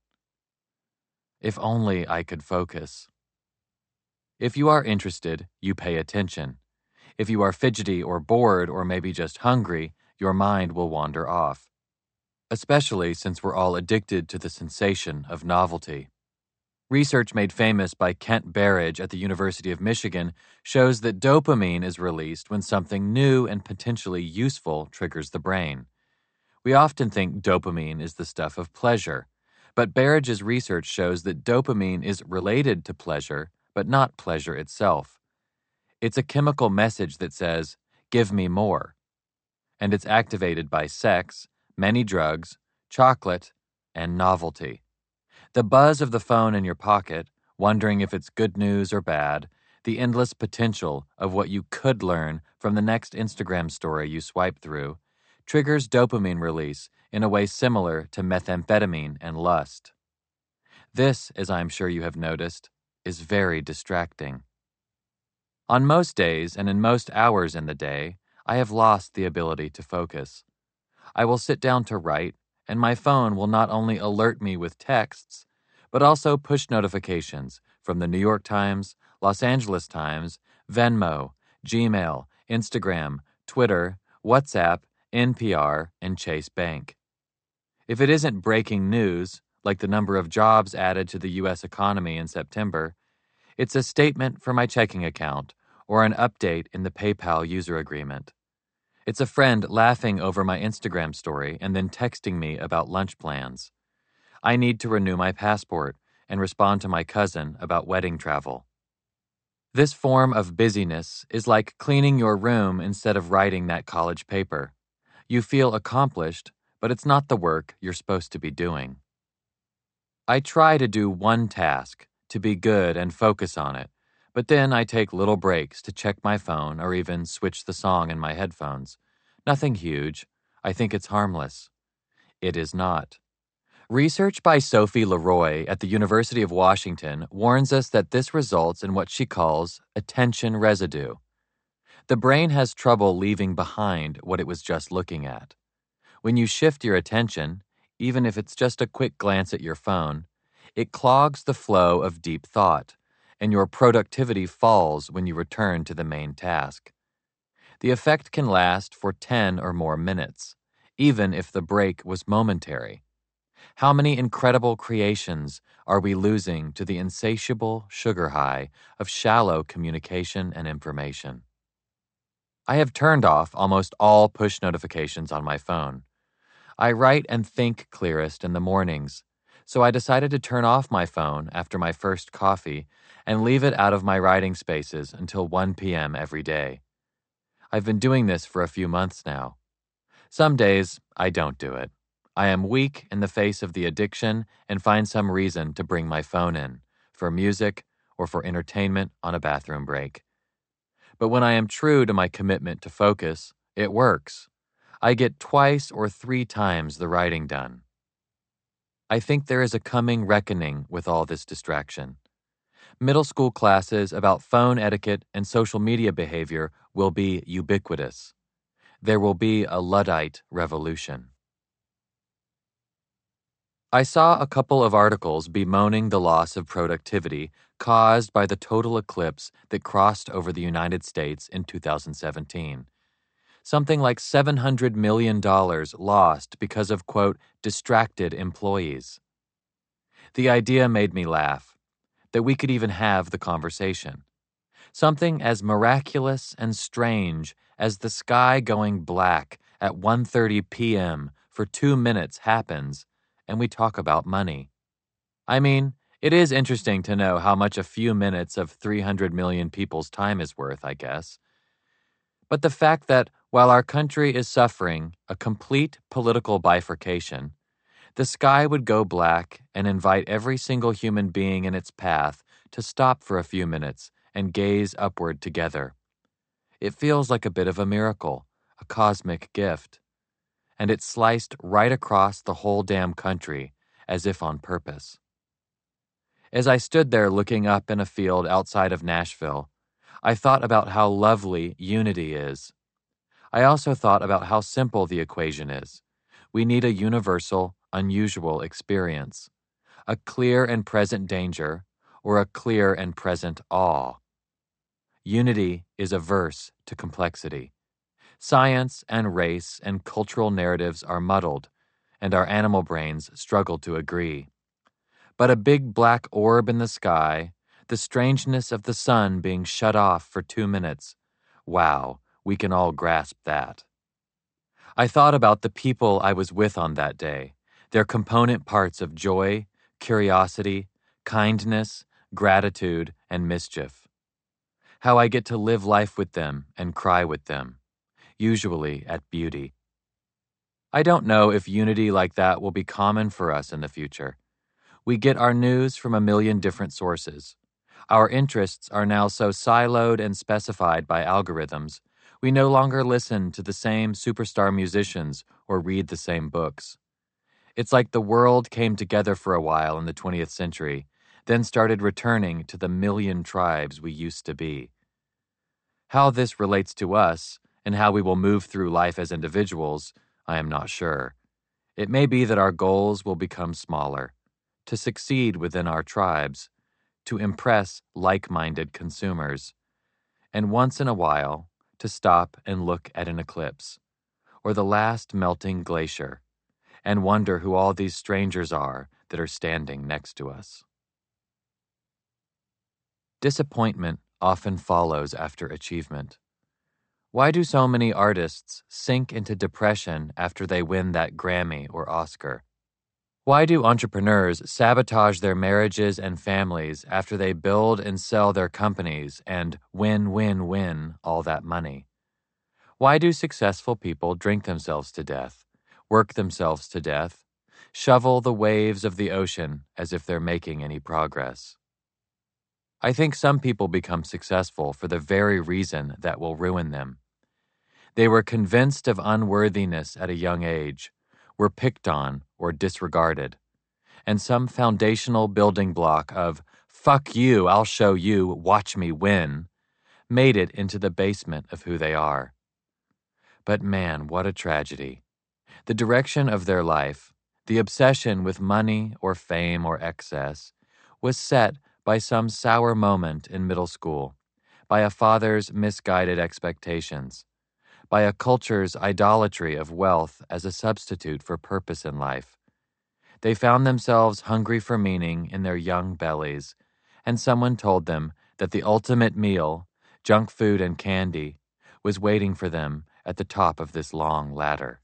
If only I could focus. If you are interested, you pay attention. If you are fidgety or bored or maybe just hungry, your mind will wander off. Especially since we're all addicted to the sensation of novelty. Research made famous by Kent Berridge at the University of Michigan shows that dopamine is released when something new and potentially useful triggers the brain. We often think dopamine is the stuff of pleasure, but Berridge's research shows that dopamine is related to pleasure, but not pleasure itself. It's a chemical message that says, "Give me more." And it's activated by sex, many drugs, chocolate, and novelty. The buzz of the phone in your pocket, wondering if it's good news or bad, the endless potential of what you could learn from the next Instagram story you swipe through, triggers dopamine release in a way similar to methamphetamine and lust. This, as I'm sure you have noticed, is very distracting. On most days and in most hours in the day, I have lost the ability to focus. I will sit down to write, and my phone will not only alert me with texts, but also push notifications from the New York Times, Los Angeles Times, Venmo, Gmail, Instagram, Twitter, WhatsApp, NPR, and Chase Bank. If it isn't breaking news, like the number of jobs added to the U.S. economy in September, it's a statement for my checking account or an update in the PayPal user agreement. It's a friend laughing over my Instagram story and then texting me about lunch plans. I need to renew my passport and respond to my cousin about wedding travel. This form of busyness is like cleaning your room instead of writing that college paper. You feel accomplished, but it's not the work you're supposed to be doing. I try to do one task, to be good and focus on it, but then I take little breaks to check my phone or even switch the song in my headphones. Nothing huge. I think it's harmless. It is not. Research by Sophie Leroy at the University of Washington warns us that this results in what she calls attention residue. The brain has trouble leaving behind what it was just looking at. When you shift your attention, even if it's just a quick glance at your phone, it clogs the flow of deep thought, and your productivity falls when you return to the main task. The effect can last for 10 or more minutes, even if the break was momentary. How many incredible creations are we losing to the insatiable sugar high of shallow communication and information? I have turned off almost all push notifications on my phone. I write and think clearest in the mornings, so I decided to turn off my phone after my first coffee and leave it out of my writing spaces until 1 p.m. every day. I've been doing this for a few months now. Some days, I don't do it. I am weak in the face of the addiction and find some reason to bring my phone in, for music or for entertainment on a bathroom break. But when I am true to my commitment to focus, it works. I get 2 or 3 times the writing done. I think there is a coming reckoning with all this distraction. Middle school classes about phone etiquette and social media behavior will be ubiquitous. There will be a Luddite revolution. I saw a couple of articles bemoaning the loss of productivity caused by the total eclipse that crossed over the United States in 2017. Something like $700 million lost because of, quote, distracted employees. The idea made me laugh, that we could even have the conversation. Something as miraculous and strange as the sky going black at 1:30 p.m. for 2 minutes happens, and we talk about money. I mean, it is interesting to know how much a few minutes of 300 million people's time is worth, I guess. But the fact that while our country is suffering a complete political bifurcation, the sky would go black and invite every single human being in its path to stop for a few minutes and gaze upward together. It feels like a bit of a miracle, a cosmic gift. And it sliced right across the whole damn country, as if on purpose. As I stood there looking up in a field outside of Nashville, I thought about how lovely unity is. I also thought about how simple the equation is. We need a universal, unusual experience, a clear and present danger, or a clear and present awe. Unity is averse to complexity. Science and race and cultural narratives are muddled, and our animal brains struggle to agree. But a big black orb in the sky, the strangeness of the sun being shut off for 2 minutes, wow, we can all grasp that. I thought about the people I was with on that day, their component parts of joy, curiosity, kindness, gratitude, and mischief. How I get to live life with them and cry with them, usually at beauty. I don't know if unity like that will be common for us in the future. We get our news from a million different sources. Our interests are now so siloed and specified by algorithms, we no longer listen to the same superstar musicians or read the same books. It's like the world came together for a while in the 20th century, then started returning to the million tribes we used to be. How this relates to us, and how we will move through life as individuals, I am not sure. It may be that our goals will become smaller, to succeed within our tribes, to impress like-minded consumers, and once in a while, to stop and look at an eclipse, or the last melting glacier, and wonder who all these strangers are that are standing next to us. Disappointment often follows after achievement. Why do so many artists sink into depression after they win that Grammy or Oscar? Why do entrepreneurs sabotage their marriages and families after they build and sell their companies and win all that money? Why do successful people drink themselves to death, work themselves to death, shovel the waves of the ocean as if they're making any progress? I think some people become successful for the very reason that will ruin them. They were convinced of unworthiness at a young age, were picked on or disregarded, and some foundational building block of, fuck you, I'll show you, watch me win, made it into the basement of who they are. But man, what a tragedy. The direction of their life, the obsession with money or fame or excess, was set by some sour moment in middle school, by a father's misguided expectations, by a culture's idolatry of wealth as a substitute for purpose in life. They found themselves hungry for meaning in their young bellies, and someone told them that the ultimate meal, junk food and candy, was waiting for them at the top of this long ladder.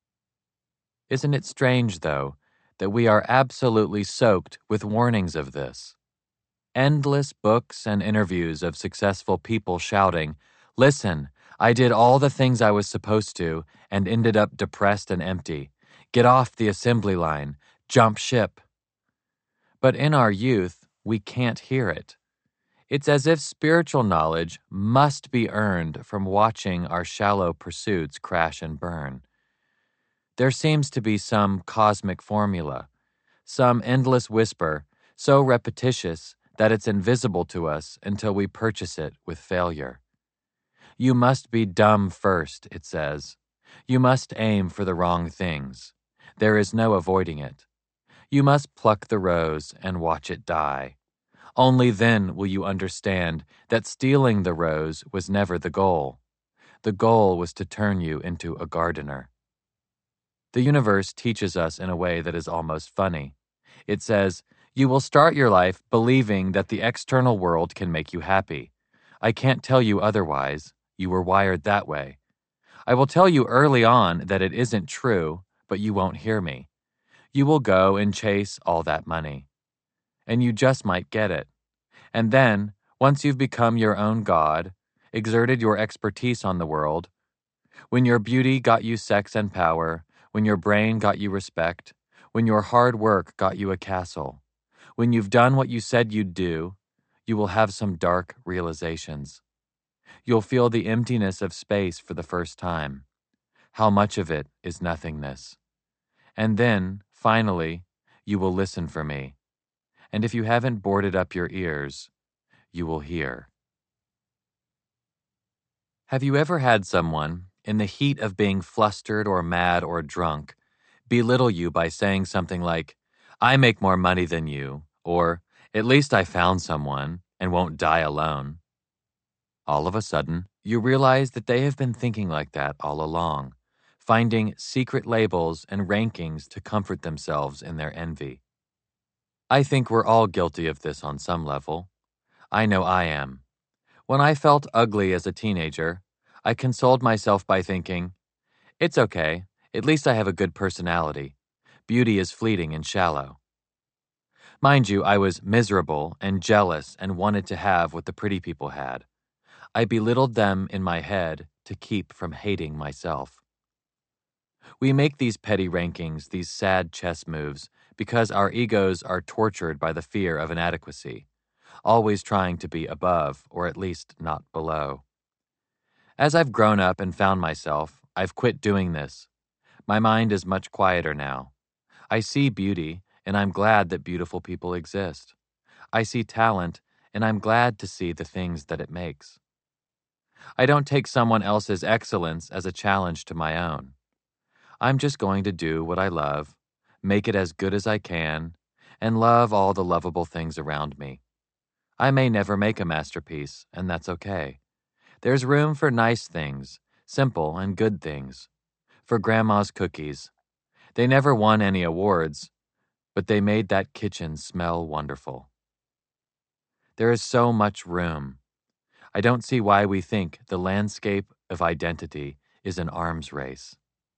Isn't it strange, though, that we are absolutely soaked with warnings of this? Endless books and interviews of successful people shouting, "Listen, I did all the things I was supposed to and ended up depressed and empty. Get off the assembly line. Jump ship." But in our youth, we can't hear it. It's as if spiritual knowledge must be earned from watching our shallow pursuits crash and burn. There seems to be some cosmic formula, some endless whisper so repetitious that it's invisible to us until we purchase it with failure. You must be dumb first, it says. You must aim for the wrong things. There is no avoiding it. You must pluck the rose and watch it die. Only then will you understand that stealing the rose was never the goal. The goal was to turn you into a gardener. The universe teaches us in a way that is almost funny. It says, you will start your life believing that the external world can make you happy. I can't tell you otherwise. You were wired that way. I will tell you early on that it isn't true, but you won't hear me. You will go and chase all that money. And you just might get it. And then, once you've become your own god, exerted your expertise on the world, when your beauty got you sex and power, when your brain got you respect, when your hard work got you a castle, when you've done what you said you'd do, you will have some dark realizations. You'll feel the emptiness of space for the first time. How much of it is nothingness? And then, finally, you will listen for me. And if you haven't boarded up your ears, you will hear. Have you ever had someone, in the heat of being flustered or mad or drunk, belittle you by saying something like, "I make more money than you," or, "At least I found someone and won't die alone"? All of a sudden, you realize that they have been thinking like that all along, finding secret labels and rankings to comfort themselves in their envy. I think we're all guilty of this on some level. I know I am. When I felt ugly as a teenager, I consoled myself by thinking, it's okay, at least I have a good personality. Beauty is fleeting and shallow. Mind you, I was miserable and jealous and wanted to have what the pretty people had. I belittled them in my head to keep from hating myself. We make these petty rankings, these sad chess moves, because our egos are tortured by the fear of inadequacy, always trying to be above or at least not below. As I've grown up and found myself, I've quit doing this. My mind is much quieter now. I see beauty, and I'm glad that beautiful people exist. I see talent, and I'm glad to see the things that it makes. I don't take someone else's excellence as a challenge to my own. I'm just going to do what I love, make it as good as I can, and love all the lovable things around me. I may never make a masterpiece, and that's okay. There's room for nice things, simple and good things. For Grandma's cookies. They never won any awards, but they made that kitchen smell wonderful. There is so much room. I don't see why we think the landscape of identity is an arms race.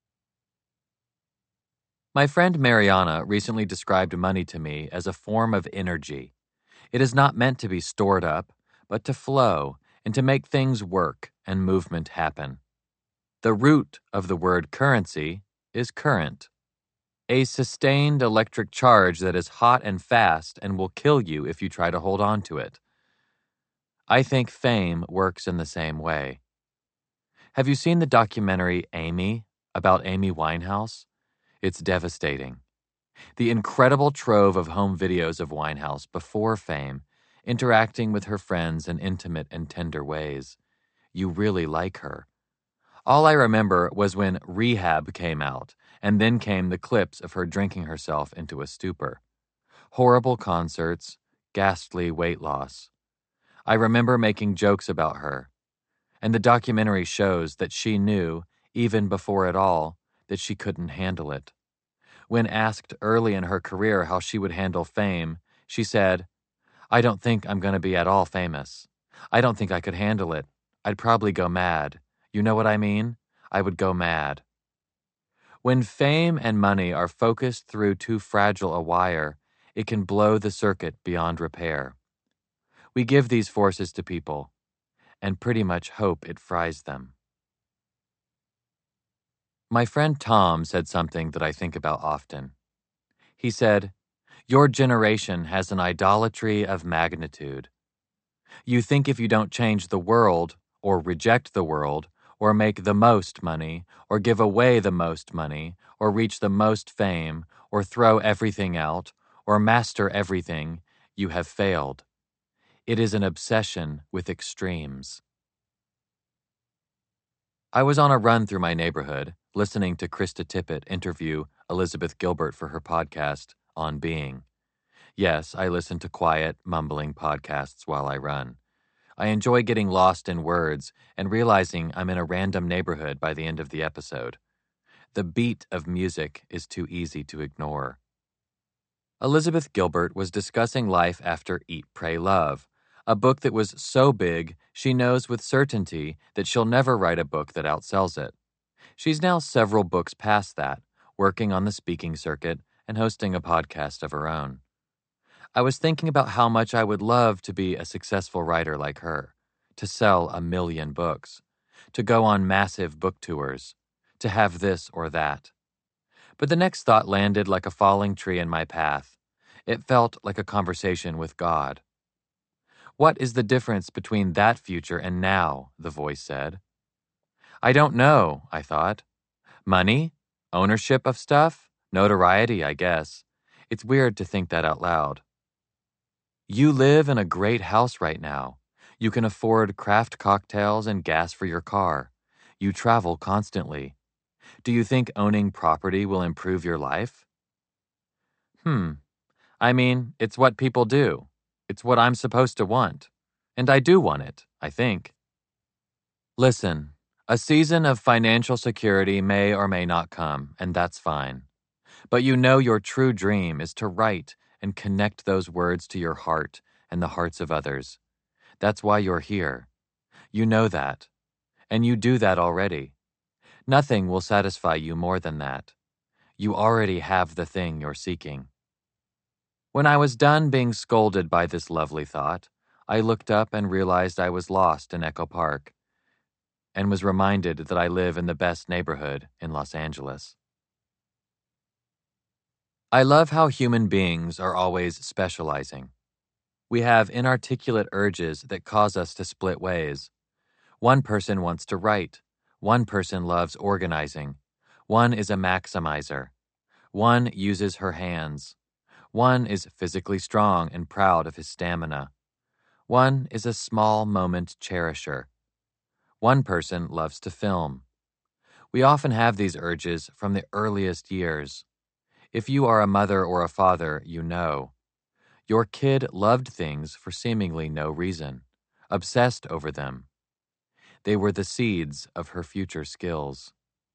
My friend Mariana recently described money to me as a form of energy. It is not meant to be stored up, but to flow and to make things work and movement happen. The root of the word currency is current, a sustained electric charge that is hot and fast and will kill you if you try to hold on to it. I think fame works in the same way. Have you seen the documentary Amy about Amy Winehouse? It's devastating. The incredible trove of home videos of Winehouse before fame, interacting with her friends in intimate and tender ways. You really like her. All I remember was when Rehab came out, and then came the clips of her drinking herself into a stupor. Horrible concerts, ghastly weight loss. I remember making jokes about her, and the documentary shows that she knew, even before it all, that she couldn't handle it. When asked early in her career how she would handle fame, she said, "I don't think I'm going to be at all famous. I don't think I could handle it. I'd probably go mad. You know what I mean? I would go mad." When fame and money are focused through too fragile a wire, it can blow the circuit beyond repair. We give these forces to people and pretty much hope it fries them. My friend Tom said something that I think about often. He said, "Your generation has an idolatry of magnitude. You think if you don't change the world, or reject the world, or make the most money, or give away the most money, or reach the most fame, or throw everything out, or master everything, you have failed. It is an obsession with extremes." I was on a run through my neighborhood, listening to Krista Tippett interview Elizabeth Gilbert for her podcast, On Being. Yes, I listen to quiet, mumbling podcasts while I run. I enjoy getting lost in words and realizing I'm in a random neighborhood by the end of the episode. The beat of music is too easy to ignore. Elizabeth Gilbert was discussing life after Eat, Pray, Love, a book that was so big she knows with certainty that she'll never write a book that outsells it. She's now several books past that, working on the speaking circuit and hosting a podcast of her own. I was thinking about how much I would love to be a successful writer like her, to sell 1,000,000 books, to go on massive book tours, to have this or that. But the next thought landed like a falling tree in my path. It felt like a conversation with God. "What is the difference between that future and now?" the voice said. "I don't know," I thought. "Money? Ownership of stuff? Notoriety, I guess. It's weird to think that out loud." "You live in a great house right now. You can afford craft cocktails and gas for your car. You travel constantly. Do you think owning property will improve your life?" I mean, it's what people do. It's what I'm supposed to want. And I do want it, I think. Listen, a season of financial security may or may not come, and that's fine. But you know your true dream is to write and connect those words to your heart and the hearts of others. That's why you're here. You know that. And you do that already. Nothing will satisfy you more than that. You already have the thing you're seeking. When I was done being scolded by this lovely thought, I looked up and realized I was lost in Echo Park and was reminded that I live in the best neighborhood in Los Angeles. I love how human beings are always specializing. We have inarticulate urges that cause us to split ways. One person wants to write. One person loves organizing. One is a maximizer. One uses her hands. One is physically strong and proud of his stamina. One is a small moment cherisher. One person loves to film. We often have these urges from the earliest years. If you are a mother or a father, you know. Your kid loved things for seemingly no reason, obsessed over them. They were the seeds of her future skills.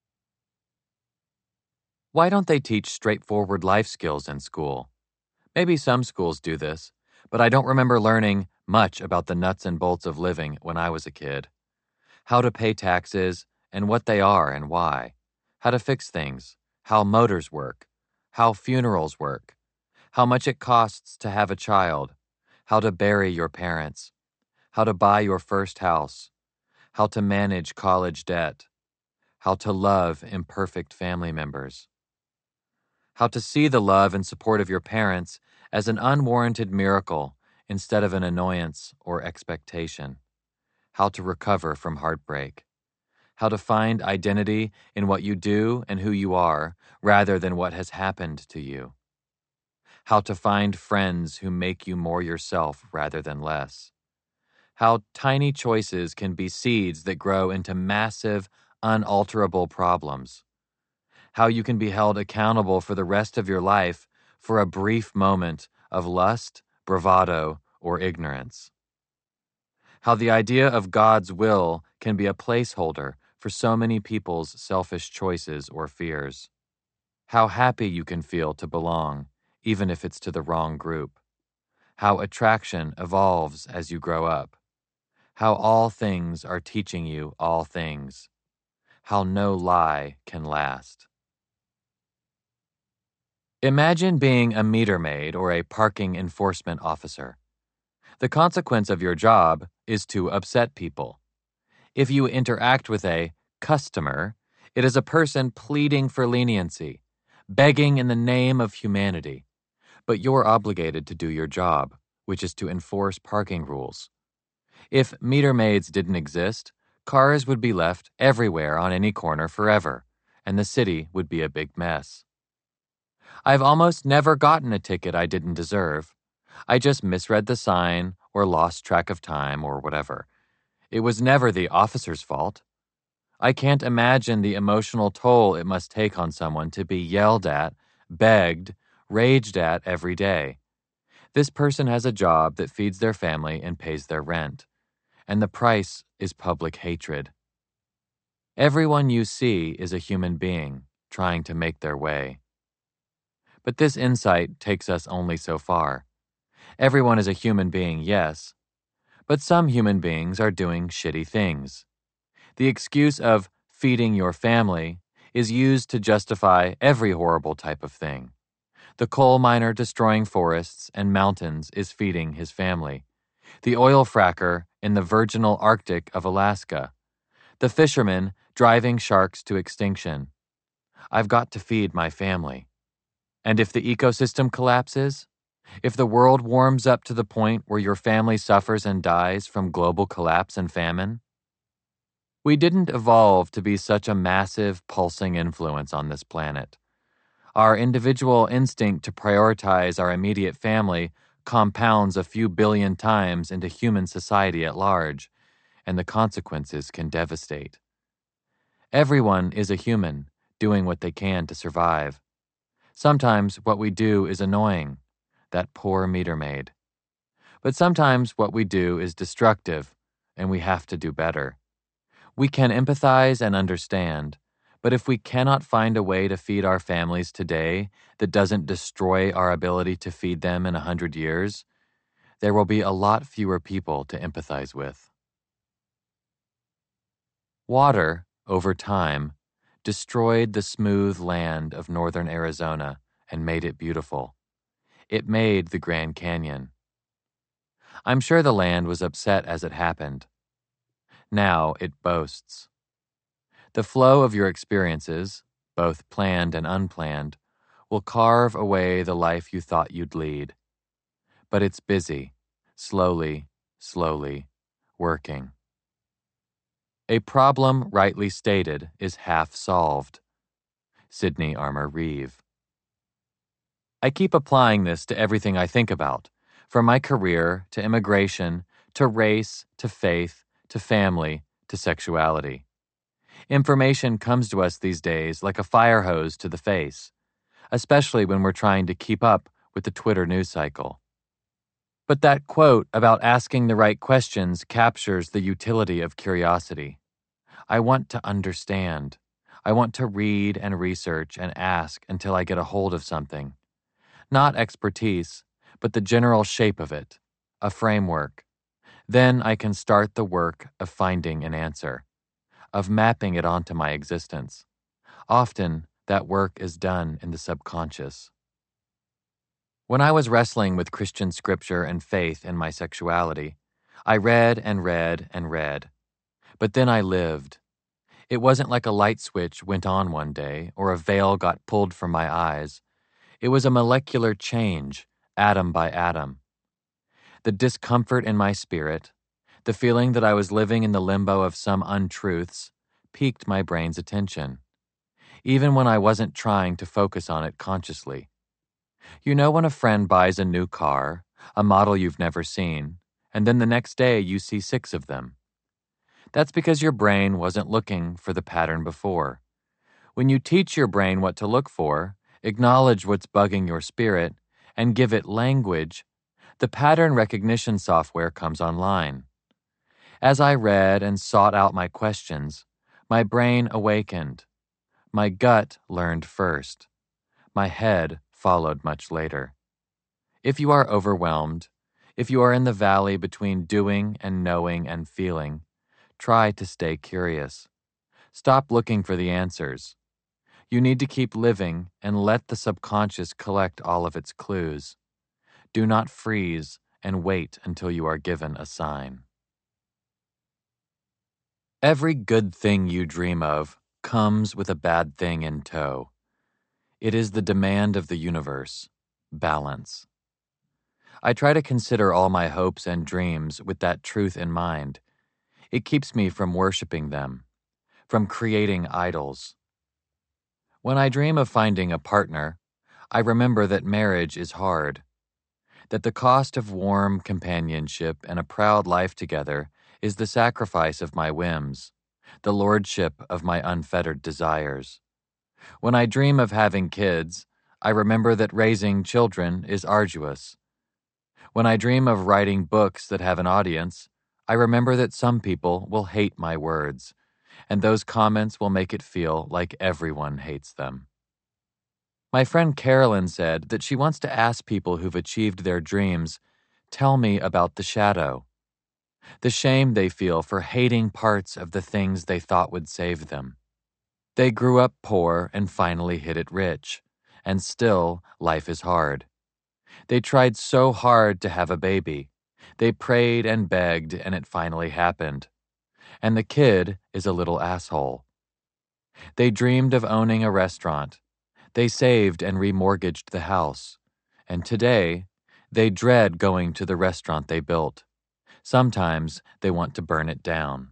Why don't they teach straightforward life skills in school? Maybe some schools do this, but I don't remember learning much about the nuts and bolts of living when I was a kid. How to pay taxes and what they are and why. How to fix things. How motors work. How funerals work. How much it costs to have a child. How to bury your parents. How to buy your first house. How to manage college debt. How to love imperfect family members. How to see the love and support of your parents as an unwarranted miracle instead of an annoyance or expectation. How to recover from heartbreak. How to find identity in what you do and who you are rather than what has happened to you. How to find friends who make you more yourself rather than less. How tiny choices can be seeds that grow into massive, unalterable problems. How you can be held accountable for the rest of your life for a brief moment of lust, bravado, or ignorance. How the idea of God's will can be a placeholder for so many people's selfish choices or fears. How happy you can feel to belong, even if it's to the wrong group. How attraction evolves as you grow up. How all things are teaching you all things. How no lie can last. Imagine being a meter maid or a parking enforcement officer. The consequence of your job is to upset people. If you interact with a customer, it is a person pleading for leniency, begging in the name of humanity. But you're obligated to do your job, which is to enforce parking rules. If meter maids didn't exist, cars would be left everywhere on any corner forever, and the city would be a big mess. I've almost never gotten a ticket I didn't deserve. I just misread the sign or lost track of time or whatever. It was never the officer's fault. I can't imagine the emotional toll it must take on someone to be yelled at, begged, raged at every day. This person has a job that feeds their family and pays their rent, and the price is public hatred. Everyone you see is a human being trying to make their way. But this insight takes us only so far. Everyone is a human being, yes, but some human beings are doing shitty things. The excuse of feeding your family is used to justify every horrible type of thing. The coal miner destroying forests and mountains is feeding his family. The oil fracker in the virginal Arctic of Alaska. The fisherman driving sharks to extinction. I've got to feed my family. And if the ecosystem collapses, if the world warms up to the point where your family suffers and dies from global collapse and famine, we didn't evolve to be such a massive, pulsing influence on this planet. Our individual instinct to prioritize our immediate family compounds a few billion times into human society at large, and the consequences can devastate. Everyone is a human, doing what they can to survive. Sometimes what we do is annoying, that poor meter maid. But sometimes what we do is destructive, and we have to do better. We can empathize and understand, but if we cannot find a way to feed our families today that doesn't destroy our ability to feed them in 100 years, there will be a lot fewer people to empathize with. Water, over time, destroyed the smooth land of northern Arizona and made it beautiful. It made the Grand Canyon. I'm sure the land was upset as it happened. Now it boasts. The flow of your experiences, both planned and unplanned, will carve away the life you thought you'd lead. But it's busy, slowly, working. A problem rightly stated is half solved. Sidney Armour Reeve. I keep applying this to everything I think about, from my career to immigration, to race, to faith, to family, to sexuality. Information comes to us these days like a fire hose to the face, especially when we're trying to keep up with the Twitter news cycle. But that quote about asking the right questions captures the utility of curiosity. I want to understand. I want to read and research and ask until I get a hold of something. Not expertise, but the general shape of it, a framework. Then I can start the work of finding an answer, of mapping it onto my existence. Often, that work is done in the subconscious. When I was wrestling with Christian scripture and faith in my sexuality, I read and read and read. But then I lived. It wasn't like a light switch went on one day or a veil got pulled from my eyes. It was a molecular change, atom by atom. The discomfort in my spirit, the feeling that I was living in the limbo of some untruths, piqued my brain's attention, even when I wasn't trying to focus on it consciously. You know when a friend buys a new car, a model you've never seen, and then the next day you see 6 of them? That's because your brain wasn't looking for the pattern before. When you teach your brain what to look for, acknowledge what's bugging your spirit, and give it language, the pattern recognition software comes online. As I read and sought out my questions, my brain awakened. My gut learned first. My head followed much later. If you are overwhelmed, if you are in the valley between doing and knowing and feeling, try to stay curious. Stop looking for the answers. You need to keep living and let the subconscious collect all of its clues. Do not freeze and wait until you are given a sign. Every good thing you dream of comes with a bad thing in tow. It is the demand of the universe, balance. I try to consider all my hopes and dreams with that truth in mind. It keeps me from worshiping them, from creating idols. When I dream of finding a partner, I remember that marriage is hard, that the cost of warm companionship and a proud life together is the sacrifice of my whims, the lordship of my unfettered desires. When I dream of having kids, I remember that raising children is arduous. When I dream of writing books that have an audience, I remember that some people will hate my words, and those comments will make it feel like everyone hates them. My friend Carolyn said that she wants to ask people who've achieved their dreams, tell me about the shadow, the shame they feel for hating parts of the things they thought would save them. They grew up poor and finally hit it rich, and still life is hard. They tried so hard to have a baby. They prayed and begged, and it finally happened. And the kid is a little asshole. They dreamed of owning a restaurant. They saved and remortgaged the house. And today, they dread going to the restaurant they built. Sometimes they want to burn it down.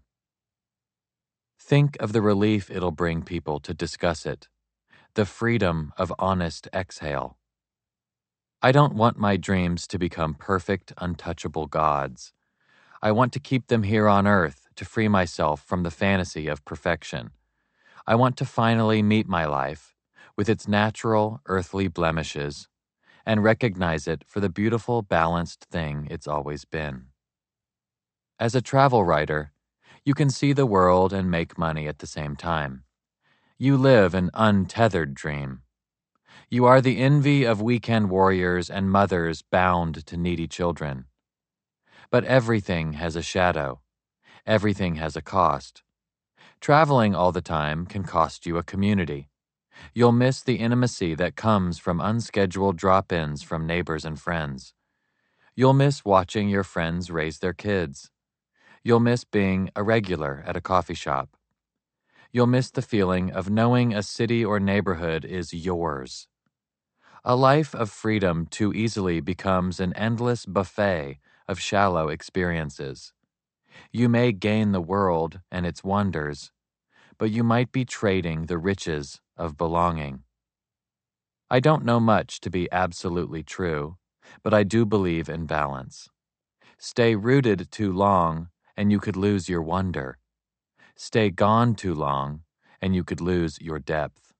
Think of the relief it'll bring people to discuss it, the freedom of honest exhale. I don't want my dreams to become perfect, untouchable gods. I want to keep them here on earth to free myself from the fantasy of perfection. I want to finally meet my life, with its natural, earthly blemishes, and recognize it for the beautiful, balanced thing it's always been. As a travel writer, you can see the world and make money at the same time. You live an untethered dream. You are the envy of weekend warriors and mothers bound to needy children. But everything has a shadow. Everything has a cost. Traveling all the time can cost you a community. You'll miss the intimacy that comes from unscheduled drop-ins from neighbors and friends. You'll miss watching your friends raise their kids. You'll miss being a regular at a coffee shop. You'll miss the feeling of knowing a city or neighborhood is yours. A life of freedom too easily becomes an endless buffet of shallow experiences. You may gain the world and its wonders, but you might be trading the riches of belonging. I don't know much to be absolutely true, but I do believe in balance. Stay rooted too long, and you could lose your wonder. Stay gone too long, and you could lose your depth.